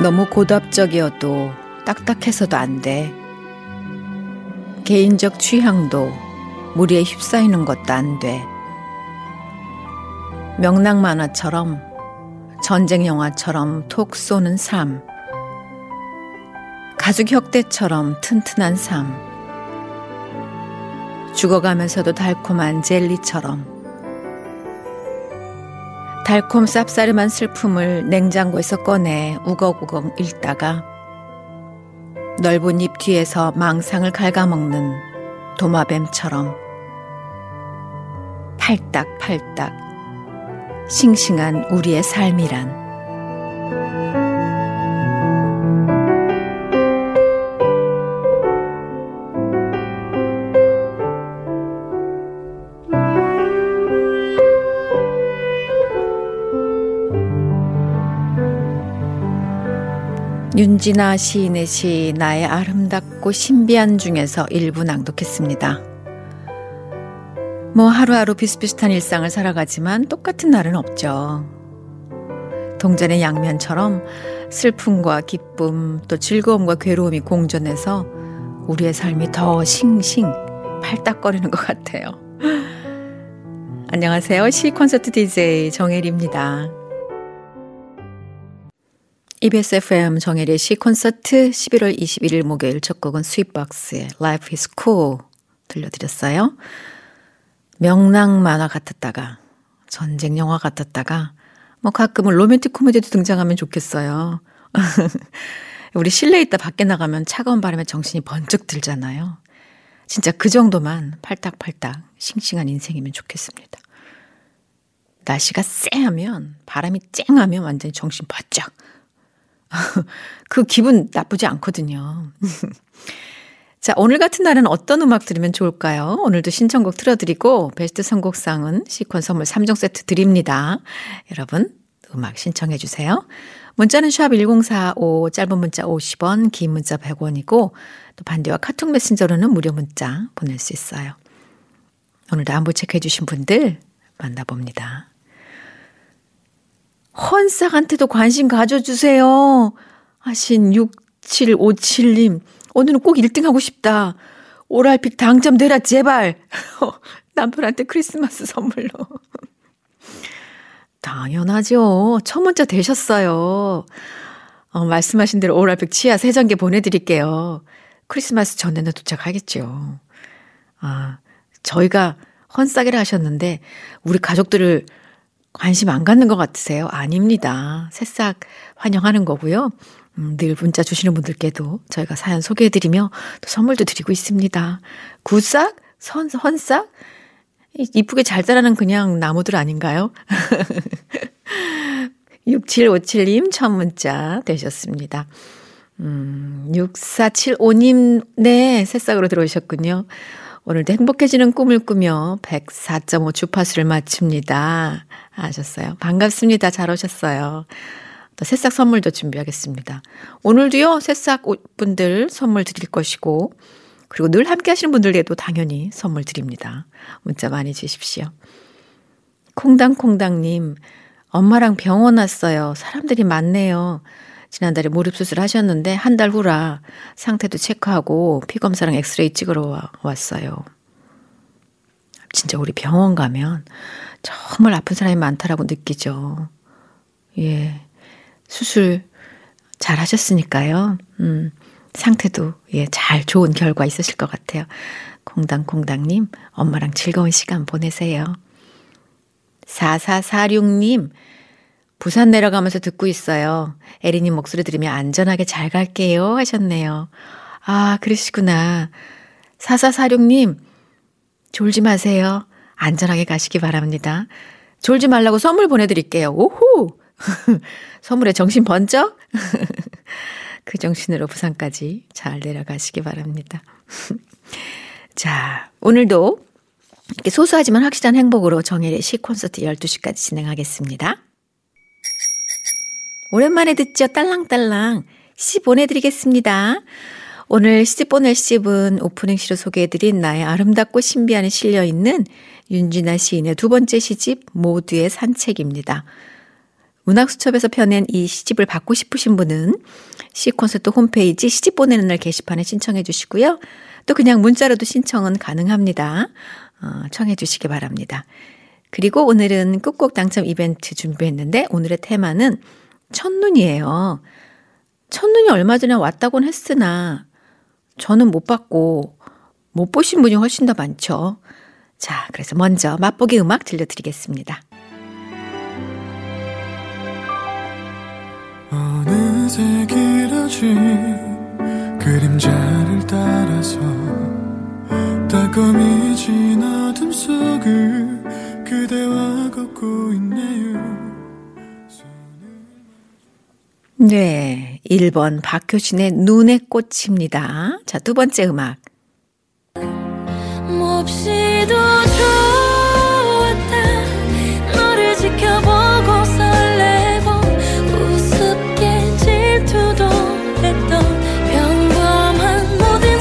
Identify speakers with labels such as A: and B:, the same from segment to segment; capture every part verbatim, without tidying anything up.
A: 너무 고답적이어도 딱딱해서도 안 돼. 개인적 취향도 무리에 휩싸이는 것도 안 돼. 명랑 만화처럼, 전쟁 영화처럼 톡 쏘는 삶. 가죽 혁대처럼 튼튼한 삶. 죽어가면서도 달콤한 젤리처럼. 달콤 쌉싸름한 슬픔을 냉장고에서 꺼내 우걱우걱 읽다가 넓은 입 뒤에서 망상을 갉아먹는 도마뱀처럼 팔딱팔딱 싱싱한 우리의 삶이란. 윤진아 시인의 시 나의 아름답고 신비한 중에서 일부 낭독했습니다. 뭐 하루하루 비슷비슷한 일상을 살아가지만 똑같은 날은 없죠. 동전의 양면처럼 슬픔과 기쁨 또 즐거움과 괴로움이 공존해서 우리의 삶이 더 싱싱 팔딱거리는 것 같아요. 안녕하세요. 시 콘서트 디제이 정혜리입니다. 이비에스 에프엠 정혜리의 시 콘서트 십일월 이십일일 목요일 첫 곡은 스윗박스의 Life is Cool 들려드렸어요. 명랑 만화 같았다가 전쟁 영화 같았다가 뭐 가끔은 로맨틱 코미디도 등장하면 좋겠어요. 우리 실내에 있다 밖에 나가면 차가운 바람에 정신이 번쩍 들잖아요. 진짜 그 정도만 팔딱팔딱 싱싱한 인생이면 좋겠습니다. 날씨가 쎄하면 바람이 쨍하면 완전히 정신 바짝. 그 기분 나쁘지 않거든요. 자, 오늘 같은 날은 어떤 음악 들으면 좋을까요? 오늘도 신청곡 틀어드리고 베스트 선곡상은 시콘 선물 삼 종 세트 드립니다. 여러분 음악 신청해 주세요. 문자는 샵 일공사오, 짧은 문자 오십 원, 긴 문자 백 원이고 또 반대와 카톡 메신저로는 무료 문자 보낼 수 있어요. 오늘도 안부 체크해 주신 분들 만나봅니다. 헌싹한테도 관심 가져주세요 하신 육칠오칠님. 오늘은 꼭 일 등 하고 싶다. 오랄픽 당첨되라 제발. 남편한테 크리스마스 선물로. 당연하죠. 첫 문자 되셨어요. 어, 말씀하신 대로 오랄픽 치아 세 전개 보내드릴게요. 크리스마스 전에는 도착하겠죠. 아, 저희가 헌싹이라 하셨는데 우리 가족들을 관심 안 갖는 것 같으세요? 아닙니다. 새싹 환영하는 거고요. 음, 늘 문자 주시는 분들께도 저희가 사연 소개해드리며 또 선물도 드리고 있습니다. 구싹? 선, 헌싹? 이쁘게 잘 자라는 그냥 나무들 아닌가요? 육칠오칠님 첫 문자 되셨습니다. 음, 육사칠오님 네 새싹으로 들어오셨군요. 오늘도 행복해지는 꿈을 꾸며 백사 점 오 주파수를 맞춥니다 하셨어요. 반갑습니다. 잘 오셨어요. 또 새싹 선물도 준비하겠습니다. 오늘도요 새싹 분들 선물 드릴 것이고 그리고 늘 함께 하시는 분들에게도 당연히 선물 드립니다. 문자 많이 주십시오. 콩당콩당님 엄마랑 병원 왔어요. 사람들이 많네요. 지난달에 무릎 수술 하셨는데 한 달 후라 상태도 체크하고 피검사랑 엑스레이 찍으러 왔어요. 진짜 우리 병원 가면 정말 아픈 사람이 많다라고 느끼죠. 예, 수술 잘 하셨으니까요. 음, 상태도 예, 잘 좋은 결과 있으실 것 같아요. 콩당콩당님 엄마랑 즐거운 시간 보내세요. 사사사육님 부산 내려가면서 듣고 있어요. 에리님 목소리 들으며 안전하게 잘 갈게요 하셨네요. 아 그러시구나. 사사사육님 졸지 마세요. 안전하게 가시기 바랍니다. 졸지 말라고 선물 보내드릴게요. 오호 선물에 정신 번쩍 그 정신으로 부산까지 잘 내려가시기 바랍니다. 자 오늘도 이렇게 소소하지만 확실한 행복으로 정혜리의 시 콘서트 열두 시까지 진행하겠습니다. 오랜만에 듣죠. 딸랑딸랑 시 보내드리겠습니다. 오늘 시집 보낼 시집은 오프닝 시로 소개해드린 나의 아름답고 신비한에 실려있는 윤진아 시인의 두 번째 시집 모두의 산책입니다. 문학수첩에서 펴낸 이 시집을 받고 싶으신 분은 C콘서트 홈페이지 시집 보내는 날 게시판에 신청해 주시고요. 또 그냥 문자로도 신청은 가능합니다. 어, 청해 주시기 바랍니다. 그리고 오늘은 끝곡 당첨 이벤트 준비했는데 오늘의 테마는 첫눈이에요. 첫눈이 얼마 전에 왔다고는 했으나 저는 못 봤고 못 보신 분이 훨씬 더 많죠. 자, 그래서 먼저 맛보기 음악 들려드리겠습니다.
B: 어느새 길어진 그림자를 따라서 따끔해진 어둠 속을 그대와 걷고 있네요.
A: 네, 일 번 박효신의 눈의 꽃입니다. 자, 두 번째 음악.
C: 몹시도 좋았다. 너를 지켜보고 설레고 우습게 질투도 했던 평범한 모든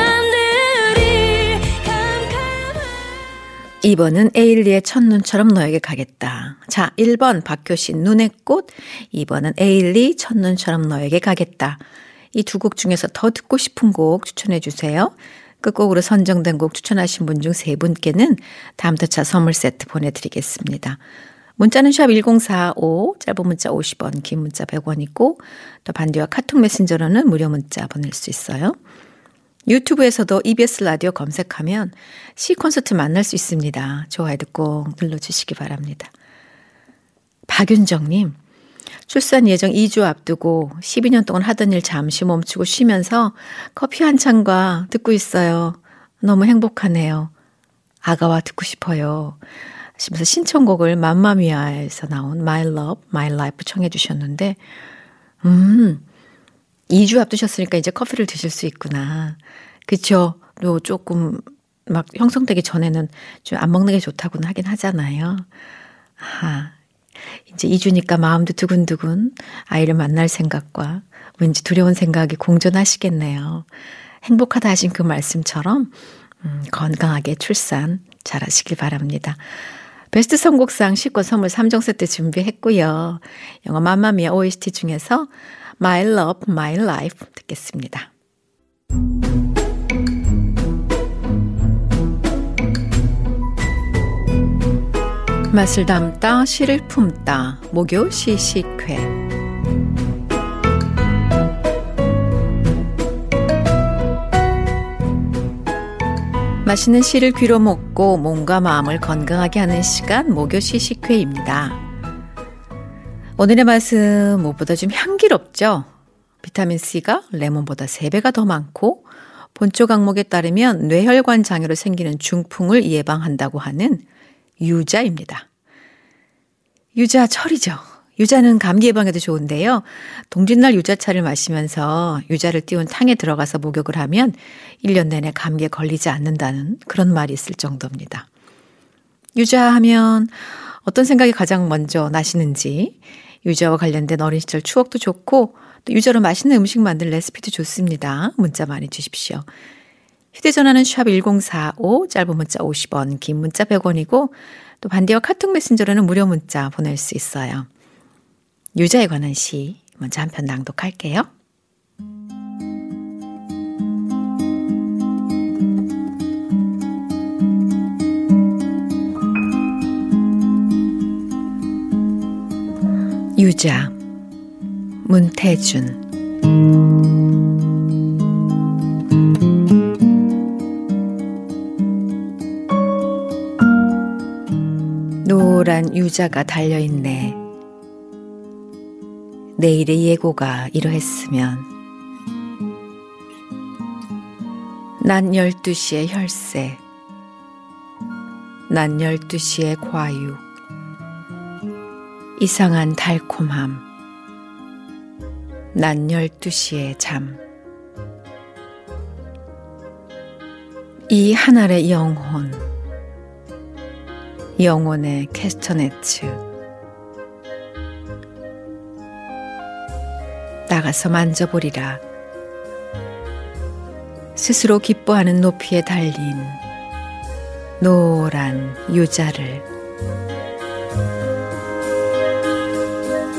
C: 순간들이 캄캄한.
A: 이 번은 에일리의 첫눈처럼 너에게 가겠다. 자, 일 번 박효신 눈의 꽃, 이 번은 에일리 첫눈처럼 너에게 가겠다. 이 두 곡 중에서 더 듣고 싶은 곡 추천해 주세요. 끝곡으로 선정된 곡 추천하신 분 중 세 분께는 다음터차 선물 세트 보내드리겠습니다. 문자는 샵 일공사오, 짧은 문자 오십 원, 긴 문자 백 원이고 또 반디와 카톡 메신저로는 무료 문자 보낼 수 있어요. 유튜브에서도 이비에스 라디오 검색하면 C콘서트 만날 수 있습니다. 좋아요도 꼭 눌러주시기 바랍니다. 박윤정님, 출산 예정 이 주 앞두고 십이 년 동안 하던 일 잠시 멈추고 쉬면서 커피 한 잔과 듣고 있어요. 너무 행복하네요. 아가와 듣고 싶어요. 하시면서 신청곡을 맘마미아에서 나온 My Love, My Life 청해 주셨는데 음, 이 주 앞두셨으니까 이제 커피를 드실 수 있구나. 그쵸? 또 조금 막 형성되기 전에는 좀 안 먹는 게 좋다고는 하긴 하잖아요. 아, 이제 이 주니까 마음도 두근두근 아이를 만날 생각과 왠지 두려운 생각이 공존하시겠네요. 행복하다 하신 그 말씀처럼 음, 건강하게 출산 잘하시길 바랍니다. 베스트 선곡상 시권 선물 삼 종 세트 준비했고요. 영화 맘마미아 오에스티 중에서 My Love, My Life 듣겠습니다. 맛을 담다 시를 품다 목요 시식회. 맛있는 시를 귀로 먹고 몸과 마음을 건강하게 하는 시간 목요 시식회입니다. 오늘의 맛은 무엇보다 좀 향기롭죠. 비타민C가 레몬보다 세 배가 더 많고 본초 강목에 따르면 뇌혈관 장애로 생기는 중풍을 예방한다고 하는 유자입니다. 유자 철이죠. 유자는 감기 예방에도 좋은데요. 동짓날 유자차를 마시면서 유자를 띄운 탕에 들어가서 목욕을 하면 일 년 내내 감기에 걸리지 않는다는 그런 말이 있을 정도입니다. 유자 하면 어떤 생각이 가장 먼저 나시는지, 유자와 관련된 어린 시절 추억도 좋고 또 유자로 맛있는 음식 만들 레시피도 좋습니다. 문자 많이 주십시오. 휴대전화는 샵 일공사오, 짧은 문자 오십 원, 긴 문자 백 원이고 또 반디와 카톡 메신저로는 무료 문자 보낼 수 있어요. 유자에 관한 시 먼저 한 편 낭독할게요. 유자, 문태준. 노란 유자가 달려있네. 내일의 예고가 이러했으면 난 열두 시에 혈세, 난 열두 시에 과육, 이상한 달콤함, 난 열두 시에 잠. 이 하늘의 영혼, 영혼의 캐스터네츠. 나가서 만져보리라. 스스로 기뻐하는 높이에 달린 노란 유자를.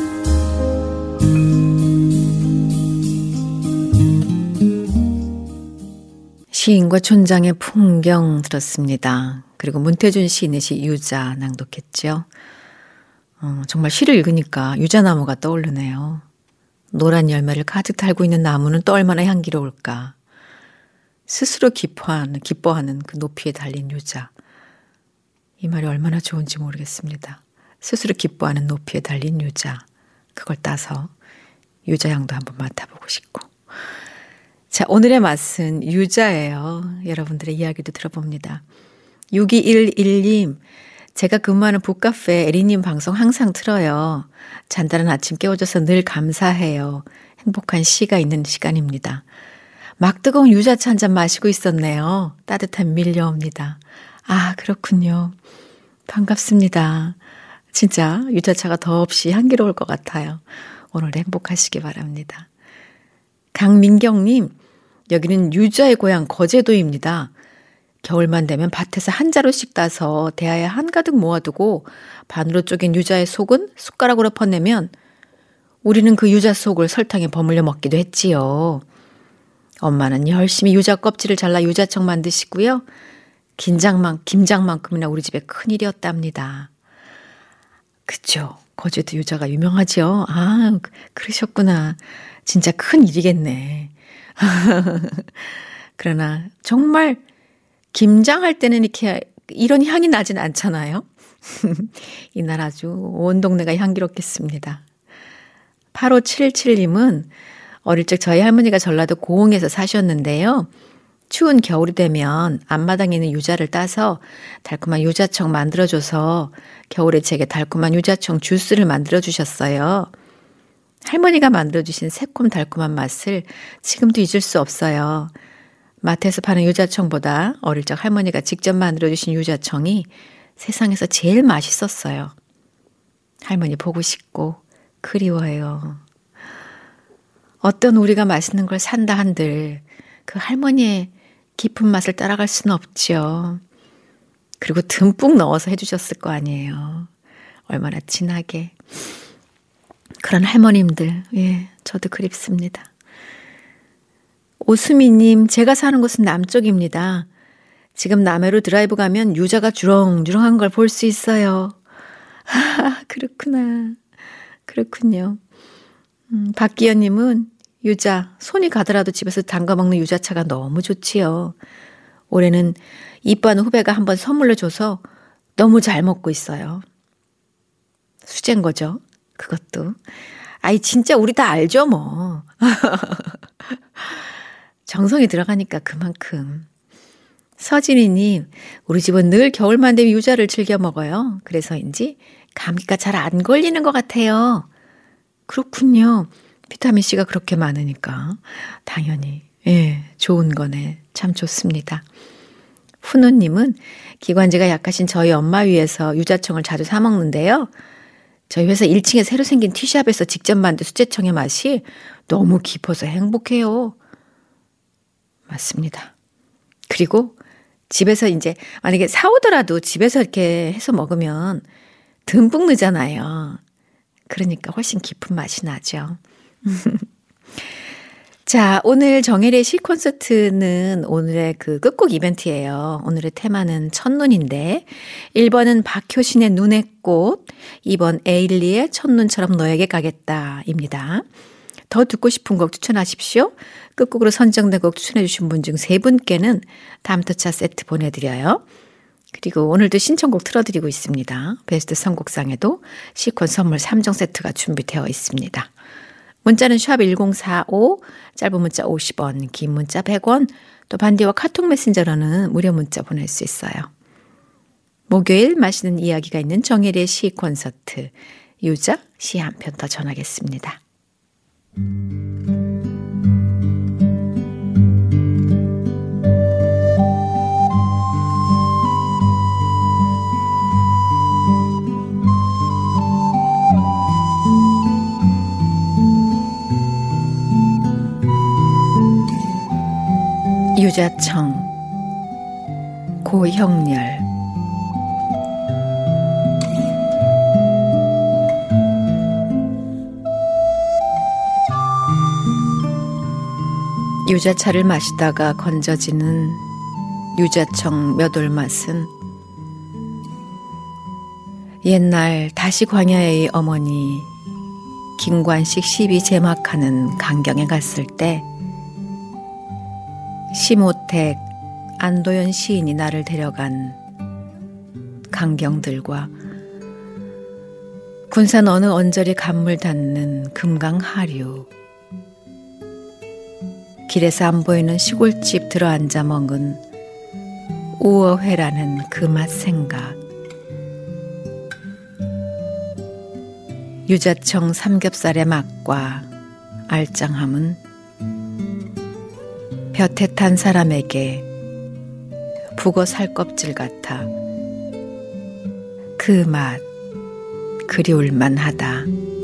A: 시인과 촌장의 풍경 들었습니다. 그리고 문태준 시인의 시 유자 낭독했죠. 어, 정말 시를 읽으니까 유자나무가 떠오르네요. 노란 열매를 가득 달고 있는 나무는 또 얼마나 향기로울까. 스스로 기뻐하는, 기뻐하는 그 높이에 달린 유자. 이 말이 얼마나 좋은지 모르겠습니다. 스스로 기뻐하는 높이에 달린 유자. 그걸 따서 유자향도 한번 맡아보고 싶고. 자, 오늘의 맛은 유자예요. 여러분들의 이야기도 들어봅니다. 육이일일 님, 제가 근무하는 북카페 에리님 방송 항상 틀어요. 잔단한 아침 깨워줘서 늘 감사해요. 행복한 시가 있는 시간입니다. 막 뜨거운 유자차 한 잔 마시고 있었네요. 따뜻한 밀려옵니다. 아, 그렇군요. 반갑습니다. 진짜 유자차가 더없이 향기로울 것 같아요. 오늘도 행복하시기 바랍니다. 강민경님, 여기는 유자의 고향 거제도입니다. 겨울만 되면 밭에서 한 자루씩 따서 대야에 한가득 모아두고 반으로 쪼갠 유자의 속은 숟가락으로 퍼내면 우리는 그 유자 속을 설탕에 버물려 먹기도 했지요. 엄마는 열심히 유자 껍질을 잘라 유자청 만드시고요. 김장만, 김장만큼이나 우리 집에 큰일이었답니다. 그쵸. 거제도 유자가 유명하죠. 아, 그러셨구나. 진짜 큰일이겠네. 그러나 정말 김장할 때는 이렇게 이런 향이 나진 않잖아요. 이날 아주 온 동네가 향기롭겠습니다. 팔오칠칠 님은 어릴 적 저희 할머니가 전라도 고흥에서 사셨는데요. 추운 겨울이 되면 앞마당에 있는 유자를 따서 달콤한 유자청 만들어줘서 겨울에 제게 달콤한 유자청 주스를 만들어주셨어요. 할머니가 만들어주신 새콤달콤한 맛을 지금도 잊을 수 없어요. 마트에서 파는 유자청보다 어릴 적 할머니가 직접 만들어주신 유자청이 세상에서 제일 맛있었어요. 할머니 보고 싶고 그리워요. 어떤 우리가 맛있는 걸 산다 한들 그 할머니의 깊은 맛을 따라갈 수는 없죠. 그리고 듬뿍 넣어서 해주셨을 거 아니에요. 얼마나 진하게. 그런 할머님들, 예, 저도 그립습니다. 오수미님, 제가 사는 곳은 남쪽입니다. 지금 남해로 드라이브 가면 유자가 주렁주렁한 걸 볼 수 있어요. 아, 그렇구나. 그렇군요. 음, 박기현님은 유자, 손이 가더라도 집에서 담가 먹는 유자차가 너무 좋지요. 올해는 이뻐하는 후배가 한번 선물로 줘서 너무 잘 먹고 있어요. 수제인 거죠. 그것도. 아이, 진짜 우리 다 알죠, 뭐. 정성이 들어가니까 그만큼. 서진이님, 우리 집은 늘 겨울만 되면 유자를 즐겨 먹어요. 그래서인지 감기가 잘 안 걸리는 것 같아요. 그렇군요. 비타민C가 그렇게 많으니까 당연히 예, 좋은 거네. 참 좋습니다. 훈우님은 기관지가 약하신 저희 엄마 위해서 유자청을 자주 사 먹는데요. 저희 회사 일 층에 새로 생긴 티샵에서 직접 만든 수제청의 맛이 너무 깊어서 행복해요. 맞습니다. 그리고 집에서 이제 만약에 사오더라도 집에서 이렇게 해서 먹으면 듬뿍 넣잖아요. 그러니까 훨씬 깊은 맛이 나죠. 자, 오늘 정혜리의 시 콘서트는 오늘의 그 끝곡 이벤트예요. 오늘의 테마는 첫눈인데 일 번은 박효신의 눈의 꽃, 이 번 에일리의 첫눈처럼 너에게 가겠다입니다. 더 듣고 싶은 곡 추천하십시오. 끝곡으로 선정된 곡 추천해 주신 분 중 세 분께는 다음터차 세트 보내드려요. 그리고 오늘도 신청곡 틀어드리고 있습니다. 베스트 선곡상에도 시콘 선물 삼 종 세트가 준비되어 있습니다. 문자는 샵 일공사오, 짧은 문자 오십 원, 긴 문자 백 원, 또 반디와 카톡 메신저로는 무료 문자 보낼 수 있어요. 목요일 맛있는 이야기가 있는 정혜리의 시 콘서트, 유자 시 한 편 더 전하겠습니다. 유자청 고형렬. 유자차를 마시다가 건져지는 유자청 몇 올 맛은 옛날 다시 광야의 어머니 김관식 시비 제막하는 강경에 갔을 때 심호택, 안도연 시인이 나를 데려간 강경들과 군산 어느 언저리 간물 닿는 금강 하류, 길에서 안 보이는 시골집 들어앉아 먹은 우어회라는 그 맛 생각, 유자청 삼겹살의 맛과 알짱함은 볕에 탄 사람에게 북어 살껍질 같아 그 맛 그리울 만하다.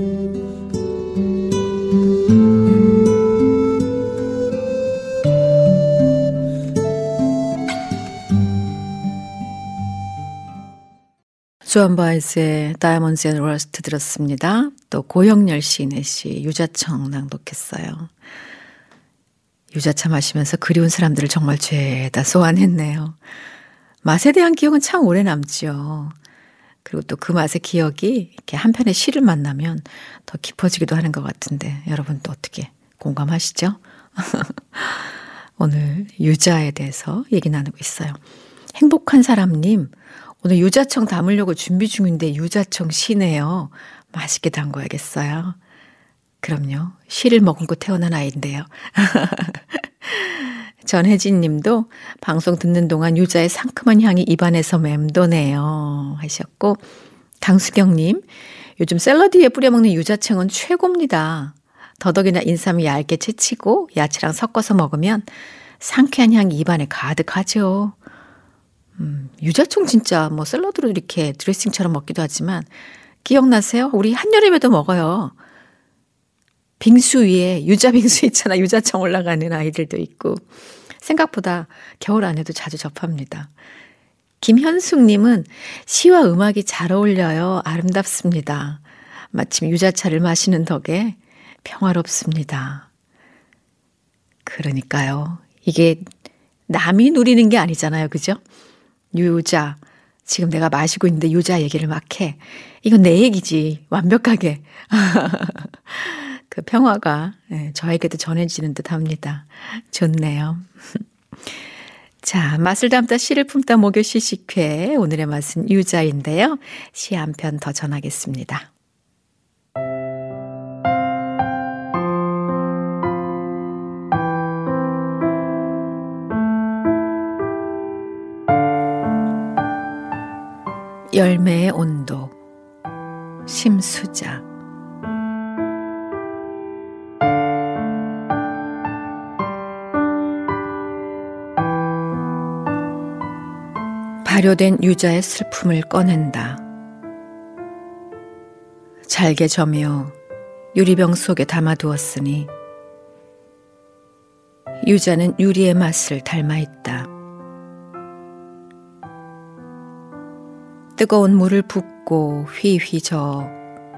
A: 조한 바이스의 다이아몬드 앤 러스트 들었습니다. 또 고영렬 시인의 시 유자청 낭독했어요. 유자차 마시면서 그리운 사람들을 정말 죄다 소환했네요. 맛에 대한 기억은 참 오래 남죠. 그리고 또 그 맛의 기억이 이렇게 한 편의 시를 만나면 더 깊어지기도 하는 것 같은데 여러분 또 어떻게 공감하시죠? 오늘 유자에 대해서 얘기 나누고 있어요. 행복한 사람님, 오늘 유자청 담으려고 준비 중인데 유자청 시네요. 맛있게 담궈야겠어요. 그럼요. 시를 머금고 태어난 아이인데요. 전혜진 님도 방송 듣는 동안 유자의 상큼한 향이 입안에서 맴도네요 하셨고, 강수경 님, 요즘 샐러드에 뿌려 먹는 유자청은 최고입니다. 더덕이나 인삼이 얇게 채치고 야채랑 섞어서 먹으면 상쾌한 향이 입안에 가득하죠. 음, 유자청 진짜 뭐 샐러드로 이렇게 드레싱처럼 먹기도 하지만 기억나세요? 우리 한여름에도 먹어요. 빙수 위에 유자 빙수 있잖아. 유자청 올라가는 아이들도 있고 생각보다 겨울 안에도 자주 접합니다. 김현숙님은 시와 음악이 잘 어울려요. 아름답습니다. 마침 유자차를 마시는 덕에 평화롭습니다. 그러니까요. 이게 남이 누리는 게 아니잖아요. 그죠? 유자, 지금 내가 마시고 있는데 유자 얘기를 막 해. 이건 내 얘기지. 완벽하게. 그 평화가 저에게도 전해지는 듯 합니다. 좋네요. 자, 맛을 담다 시를 품다 목요 시식회. 오늘의 맛은 유자인데요. 시 한 편 더 전하겠습니다. 열매의 온도, 심수자. 발효된 유자의 슬픔을 꺼낸다. 잘게 저며 유리병 속에 담아두었으니 유자는 유리의 맛을 닮아 있다. 뜨거운 물을 붓고 휘휘 저어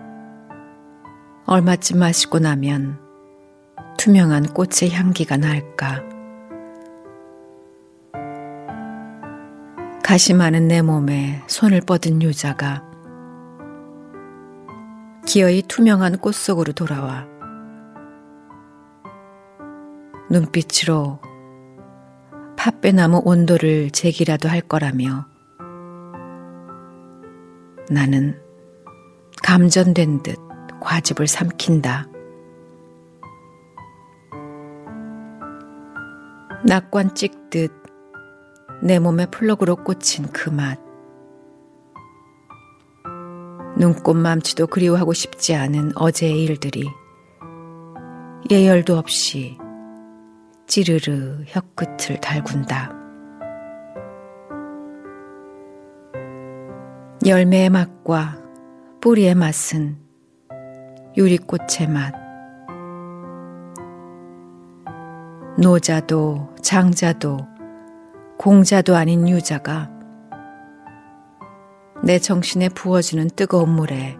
A: 얼마쯤 마시고 나면 투명한 꽃의 향기가 날까. 가시 많은 내 몸에 손을 뻗은 유자가 기어이 투명한 꽃 속으로 돌아와 눈빛으로 팥배나무 온도를 재기라도 할 거라며 나는 감전된 듯 과즙을 삼킨다. 낙관 찍듯 내 몸에 플러그로 꽂힌 그 맛. 눈꽃 맘치도 그리워하고 싶지 않은 어제의 일들이 예열도 없이 찌르르 혀끝을 달군다. 열매의 맛과 뿌리의 맛은 유리꽃의 맛. 노자도 장자도 공자도 아닌 유자가 내 정신에 부어지는 뜨거운 물에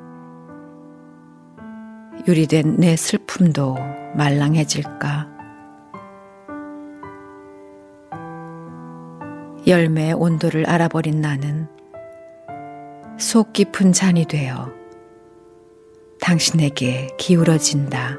A: 유리된 내 슬픔도 말랑해질까. 열매의 온도를 알아버린 나는 속 깊은 잔이 되어 당신에게 기울어진다.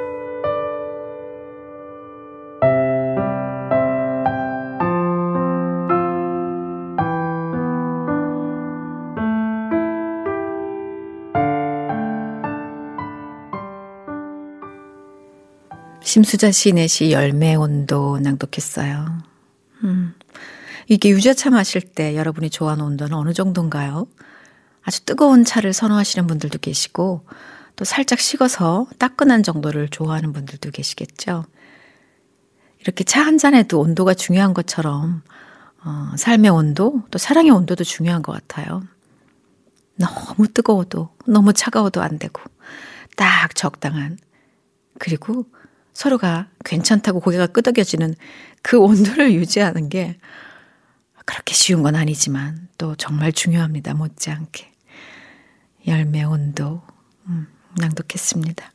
A: 심수자 시인의 시 열매의 온도 낭독했어요. 음, 이게 유자차 마실 때 여러분이 좋아하는 온도는 어느 정도인가요? 아주 뜨거운 차를 선호하시는 분들도 계시고 또 살짝 식어서 따끈한 정도를 좋아하는 분들도 계시겠죠. 이렇게 차 한 잔에도 온도가 중요한 것처럼 어, 삶의 온도, 또 사랑의 온도도 중요한 것 같아요. 너무 뜨거워도 너무 차가워도 안 되고 딱 적당한, 그리고 서로가 괜찮다고 고개가 끄덕여지는 그 온도를 유지하는 게 그렇게 쉬운 건 아니지만 또 정말 중요합니다. 못지않게. 열매 온도 음, 낭독했습니다.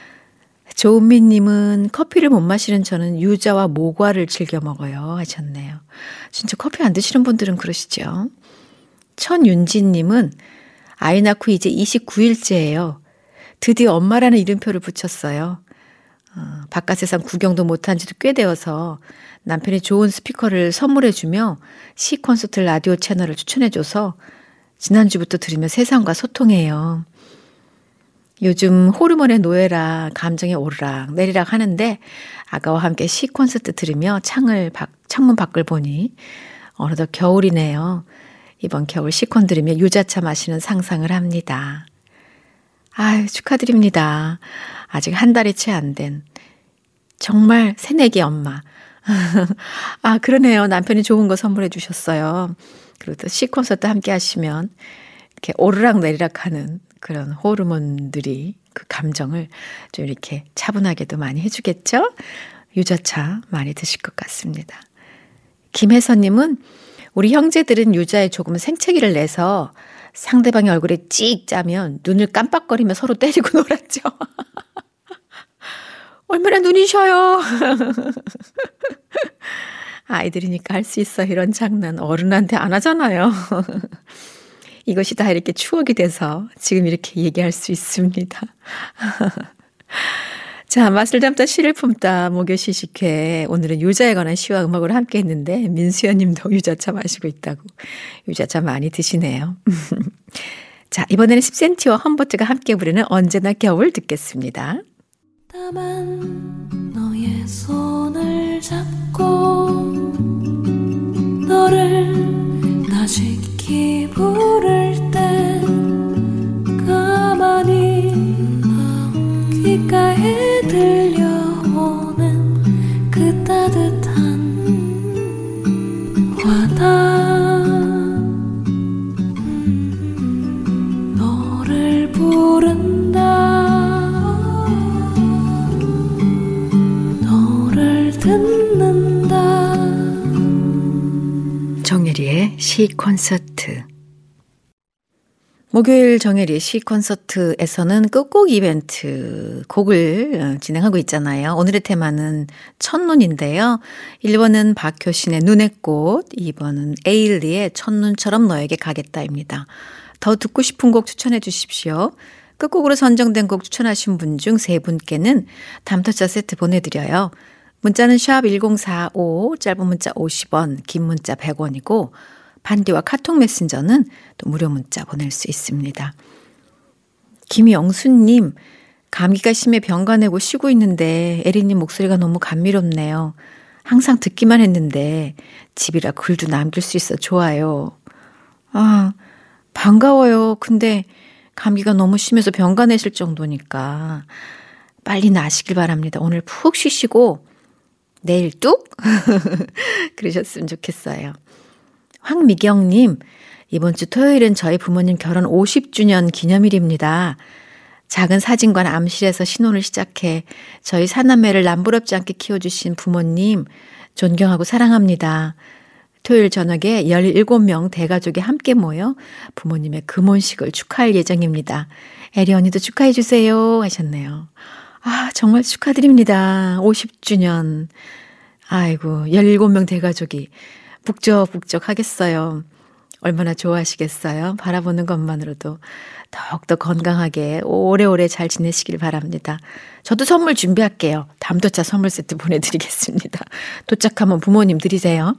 A: 조은미님은 커피를 못 마시는 저는 유자와 모과를 즐겨 먹어요 하셨네요. 진짜 커피 안 드시는 분들은 그러시죠. 천윤지님은 아이 낳고 이제 이십구 일째예요. 드디어 엄마라는 이름표를 붙였어요. 어, 바깥 세상 구경도 못한 지도 꽤 되어서 남편이 좋은 스피커를 선물해주며 시 콘서트 라디오 채널을 추천해줘서 지난주부터 들으며 세상과 소통해요. 요즘 호르몬의 노예라 감정이 오르락 내리락 하는데 아가와 함께 시 콘서트 들으며 창을 밖, 창문 밖을 보니 어느덧 겨울이네요. 이번 겨울 시콘 들으며 유자차 마시는 상상을 합니다. 아유, 축하드립니다. 아직 한 달이 채 안 된 정말 새내기 엄마. 아, 그러네요. 남편이 좋은 거 선물해 주셨어요. 그리고 또 시 콘서트 함께 하시면 이렇게 오르락 내리락 하는 그런 호르몬들이 그 감정을 좀 이렇게 차분하게도 많이 해주겠죠? 유자차 많이 드실 것 같습니다. 김혜선님은 우리 형제들은 유자에 조금 생채기를 내서 상대방의 얼굴에 찍 짜면 눈을 깜빡거리며 서로 때리고 놀았죠. 얼마나 눈이 셔요. 아이들이니까 할 수 있어 이런 장난 어른한테 안 하잖아요. 이것이 다 이렇게 추억이 돼서 지금 이렇게 얘기할 수 있습니다. 자, 맛을 담다 시를 품다 목요 시식회. 오늘은 유자에 관한 시와 음악으로 함께 했는데 민수연 님도 유자차 마시고 있다고. 유자차 많이 드시네요. 자, 이번에는 십 센티미터와 험버트가 함께 부르는 언제나 겨울 듣겠습니다.
C: 다만 너의 손을 잡고 너를 다시키 부를 때 가만히 귓가에 들려오는 그 따뜻한 와닿 음, 너를 부른다 듣는다.
A: 정혜리의 시 콘서트. 목요일 정혜리의 시 콘서트에서는 끝곡 이벤트 곡을 진행하고 있잖아요. 오늘의 테마는 첫눈인데요. 일 번은 박효신의 눈의 꽃, 이 번은 에일리의 첫눈처럼 너에게 가겠다입니다. 더 듣고 싶은 곡 추천해 주십시오. 끝곡으로 선정된 곡 추천하신 분 중 세 분께는 담터차 세트 보내드려요. 문자는 샵 일공사오, 짧은 문자 오십 원, 긴 문자 백 원이고 반디와 카톡 메신저는 또 무료 문자 보낼 수 있습니다. 김영수님, 감기가 심해 병가 내고 쉬고 있는데 에리님 목소리가 너무 감미롭네요. 항상 듣기만 했는데 집이라 글도 남길 수 있어 좋아요. 아, 반가워요. 근데 감기가 너무 심해서 병가 내실 정도니까 빨리 나으시길 바랍니다. 오늘 푹 쉬시고 내일 뚝? 그러셨으면 좋겠어요. 황미경님, 이번 주 토요일은 저희 부모님 결혼 오십 주년 기념일입니다. 작은 사진관 암실에서 신혼을 시작해 저희 사남매를 남부럽지 않게 키워주신 부모님 존경하고 사랑합니다. 토요일 저녁에 열일곱 명 대가족이 함께 모여 부모님의 금혼식을 축하할 예정입니다. 에리 언니도 축하해 주세요 하셨네요. 아, 정말 축하드립니다. 오십 주년. 아이고, 열일곱 명 대가족이 북적북적 하겠어요. 얼마나 좋아하시겠어요? 바라보는 것만으로도 더욱더 건강하게 오래오래 잘 지내시길 바랍니다. 저도 선물 준비할게요. 담도차 선물 세트 보내드리겠습니다. 도착하면 부모님 드리세요.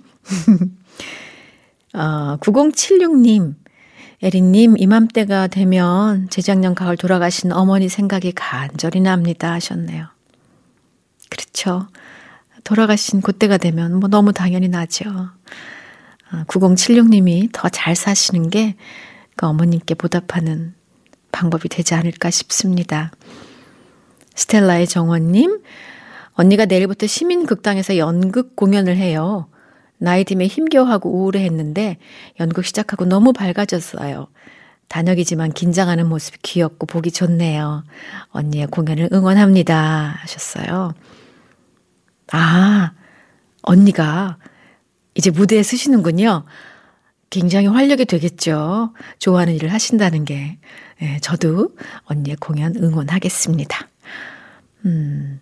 A: 어, 구공칠육 님, 에리님, 이맘때가 되면 재작년 가을 돌아가신 어머니 생각이 간절히 납니다 하셨네요. 그렇죠. 돌아가신 그때가 되면 뭐 너무 당연히 나죠. 어, 구공칠육 님이 더 잘 사시는 게 그 어머님께 보답하는 방법이 되지 않을까 싶습니다. 스텔라의 정원님, 언니가 내일부터 시민극당에서 연극 공연을 해요. 나이 듦에 힘겨워하고 우울해했는데 연극 시작하고 너무 밝아졌어요. 단역이지만 긴장하는 모습이 귀엽고 보기 좋네요. 언니의 공연을 응원합니다 하셨어요. 아, 언니가 이제 무대에 서시는군요. 굉장히 활력이 되겠죠. 좋아하는 일을 하신다는 게. 네, 저도 언니의 공연 응원하겠습니다. 음,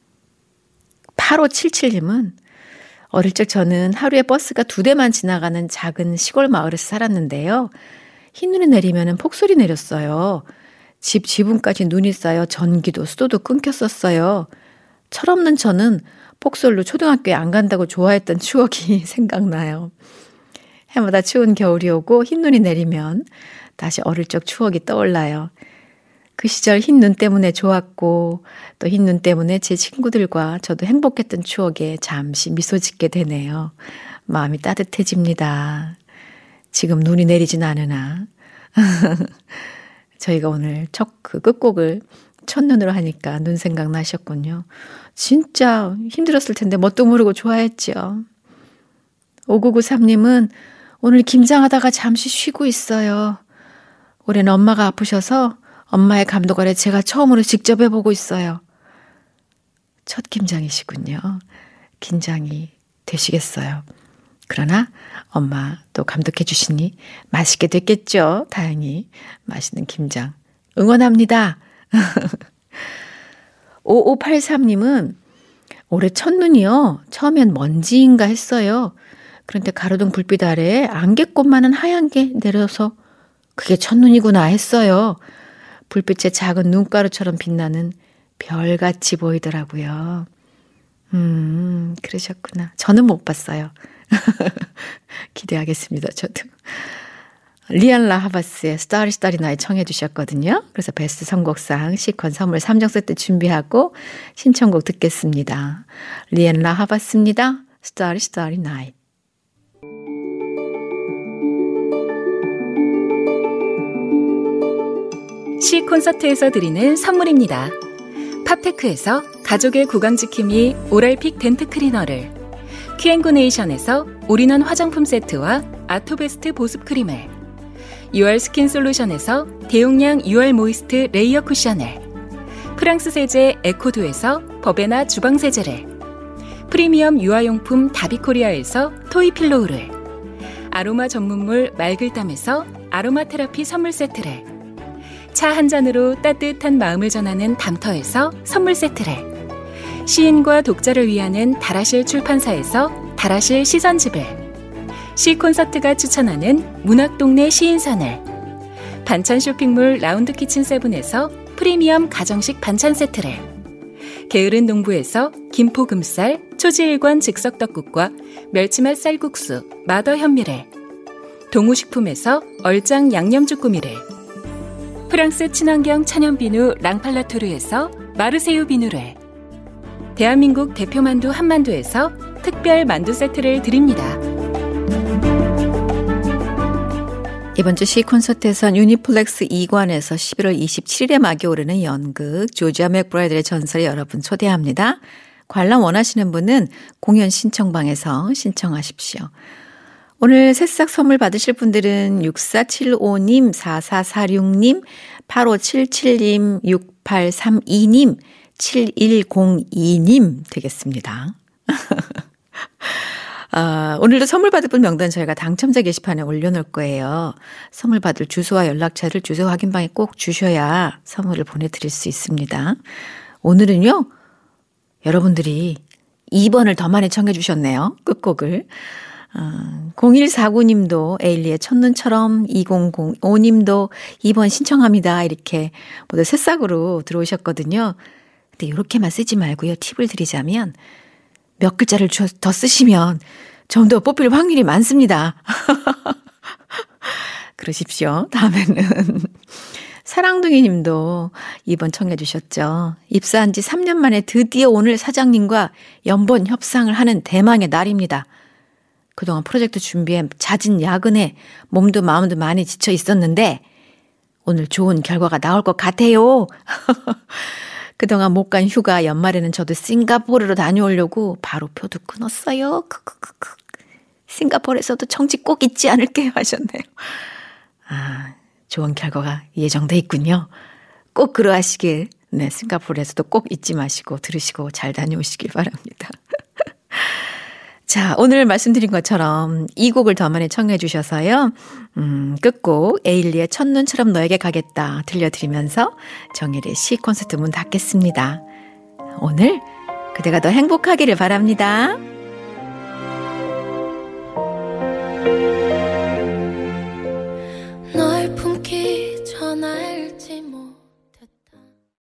A: 팔오칠칠 님은 어릴 적 저는 하루에 버스가 두 대만 지나가는 작은 시골 마을에서 살았는데요. 흰눈이 내리면 폭설이 내렸어요. 집 지붕까지 눈이 쌓여 전기도 수도도 끊겼었어요. 철없는 저는 폭설로 초등학교에 안 간다고 좋아했던 추억이 생각나요. 해마다 추운 겨울이 오고 흰눈이 내리면 다시 어릴 적 추억이 떠올라요. 그 시절 흰눈 때문에 좋았고 또 흰눈 때문에 제 친구들과 저도 행복했던 추억에 잠시 미소 짓게 되네요. 마음이 따뜻해집니다. 지금 눈이 내리진 않으나 저희가 오늘 첫 그 끝곡을 첫눈으로 하니까 눈 생각 나셨군요. 진짜 힘들었을 텐데 뭣도 모르고 좋아했죠. 오구구삼 님은 오늘 김장하다가 잠시 쉬고 있어요. 올해는 엄마가 아프셔서 엄마의 감독 아래 제가 처음으로 직접 해보고 있어요. 첫 김장이시군요. 긴장이 되시겠어요. 그러나 엄마 또 감독해 주시니 맛있게 됐겠죠. 다행히 맛있는 김장 응원합니다. 오오팔삼 님은 올해 첫눈이요. 처음엔 먼지인가 했어요. 그런데 가로등 불빛 아래에 안개꽃만한 하얀 게 내려서 그게 첫눈이구나 했어요. 불빛에 작은 눈가루처럼 빛나는 별같이 보이더라고요. 음, 그러셨구나. 저는 못 봤어요. 기대하겠습니다. 저도. 리안라 하바스의 Starry Starry Night 청해 주셨거든요. 그래서 베스트 선곡상 시콘 선물 삼 종 세트 준비하고 신청곡 듣겠습니다. 리안라 하바스입니다. Starry Starry Night.
D: 시 콘서트에서 드리는 선물입니다. 팝테크에서 가족의 구강지킴이 오랄픽 덴트 클리너를, 큐앤구네이션에서 올인원 화장품 세트와 아토베스트 보습 크림을, 유알 스킨 솔루션에서 대용량 유알 모이스트 레이어 쿠션을, 프랑스 세제 에코두에서 버베나 주방 세제를, 프리미엄 유아용품 다비코리아에서 토이필로우를, 아로마 전문물 말글담에서 아로마 테라피 선물 세트를, 차 한 잔으로 따뜻한 마음을 전하는 담터에서 선물 세트를, 시인과 독자를 위하는 다라실 출판사에서 다라실 시선집을, 시 콘서트가 추천하는 문학동네 시인선을, 반찬 쇼핑몰 라운드 키친 세븐에서 프리미엄 가정식 반찬 세트를, 게으른 농부에서 김포금쌀, 초지일관 즉석떡국과 멸치맛 쌀국수, 마더 현미를, 동우식품에서 얼짱 양념쭈꾸미를, 프랑스 친환경 천연비누 랑팔라토르에서 마르세유 비누를, 대한민국 대표 만두 한만두에서 특별 만두 세트를 드립니다.
A: 이번 주 시 콘서트에선 유니플렉스 이관에서 십일월 이십칠일에 막이 오르는 연극 조지아 맥브라이드의 전설에 여러분 초대합니다. 관람 원하시는 분은 공연 신청방에서 신청하십시오. 오늘 새싹 선물 받으실 분들은 육사칠오 님, 사사사육 님, 팔오칠칠 님, 육팔삼이 님, 칠일공이 님 되겠습니다. 아, 오늘도 선물 받을 분 명단 저희가 당첨자 게시판에 올려놓을 거예요. 선물 받을 주소와 연락처를 주소 확인방에 꼭 주셔야 선물을 보내드릴 수 있습니다. 오늘은요, 여러분들이 이 번을 더 많이 청해 주셨네요. 끝곡을. 어, 공일사구 님도 에일리의 첫눈처럼, 이공공오 님도 이 번 신청합니다. 이렇게 모두 새싹으로 들어오셨거든요. 근데 이렇게만 쓰지 말고요. 팁을 드리자면 몇 글자를 더 쓰시면 좀 더 뽑힐 확률이 많습니다. 그러십시오. 다음에는 사랑둥이 님도 이 번 청해 주셨죠. 입사한 지 삼 년 만에 드디어 오늘 사장님과 연본 협상을 하는 대망의 날입니다. 그동안 프로젝트 준비에 잦은 야근에 몸도 마음도 많이 지쳐 있었는데 오늘 좋은 결과가 나올 것 같아요. 그동안 못 간 휴가 연말에는 저도 싱가포르로 다녀오려고 바로 표도 끊었어요. 크크크크. 싱가포르에서도 청지 꼭 잊지 않을게요 하셨네요. 아, 좋은 결과가 예정돼 있군요. 꼭 그러하시길, 네, 싱가포르에서도 꼭 잊지 마시고 들으시고 잘 다녀오시길 바랍니다. 자, 오늘 말씀드린 것처럼 이 곡을 더 많이 청해 주셔서요. 음, 끝곡 에일리의 첫눈처럼 너에게 가겠다 들려드리면서 정일의 시 콘서트 문 닫겠습니다. 오늘 그대가 더 행복하기를 바랍니다.